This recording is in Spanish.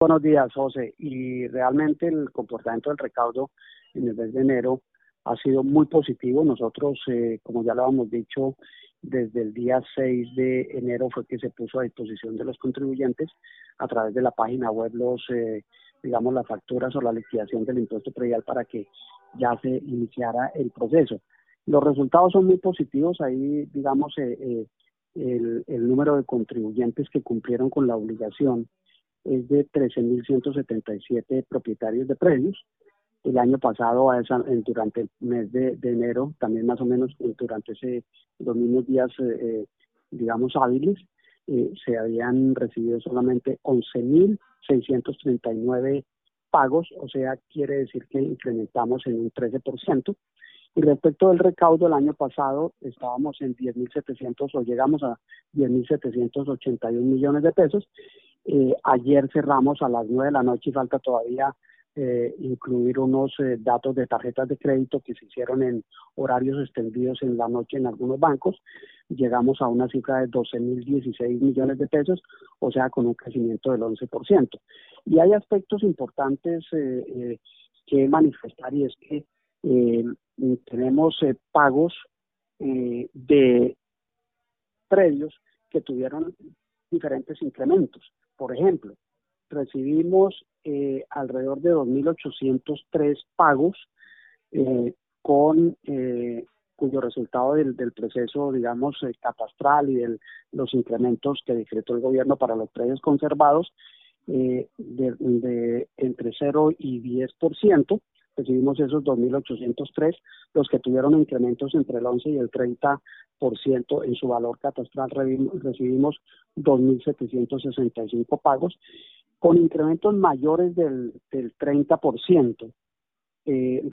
Buenos días, José. Y realmente el comportamiento del recaudo en el mes de enero ha sido muy positivo. Nosotros, como ya lo habíamos dicho, desde el día 6 de enero fue que se puso a disposición de los contribuyentes a través de la página web digamos, las facturas o la liquidación del impuesto predial para que ya se iniciara el proceso. Los resultados son muy positivos. Ahí, digamos, el número de contribuyentes que cumplieron con la obligación es de 13.177 propietarios de predios. El año pasado, durante el mes de enero, también más o menos durante los mismos días, digamos, hábiles, se habían recibido solamente 11.639 pagos, o sea, quiere decir que incrementamos en un 13%. Y respecto del recaudo, el año pasado estábamos en 10.700 o llegamos a 10.781 millones de pesos. Ayer cerramos a las 9 de la noche y falta todavía incluir unos datos de tarjetas de crédito que se hicieron en horarios extendidos en la noche en algunos bancos. Llegamos a una cifra de 12.016 millones de pesos, o sea, con un crecimiento del 11%. Y hay aspectos importantes que manifestar, y es que tenemos pagos de predios que tuvieron diferentes incrementos. Por ejemplo, recibimos alrededor de 2.803 pagos cuyo resultado del proceso, digamos, catastral y de los incrementos que decretó el gobierno para los predios conservados, de entre 0 y 10%. Recibimos esos 2.803, los que tuvieron incrementos entre el 11 y el 30% en su valor catastral recibimos 2.765 pagos, con incrementos mayores del 30%.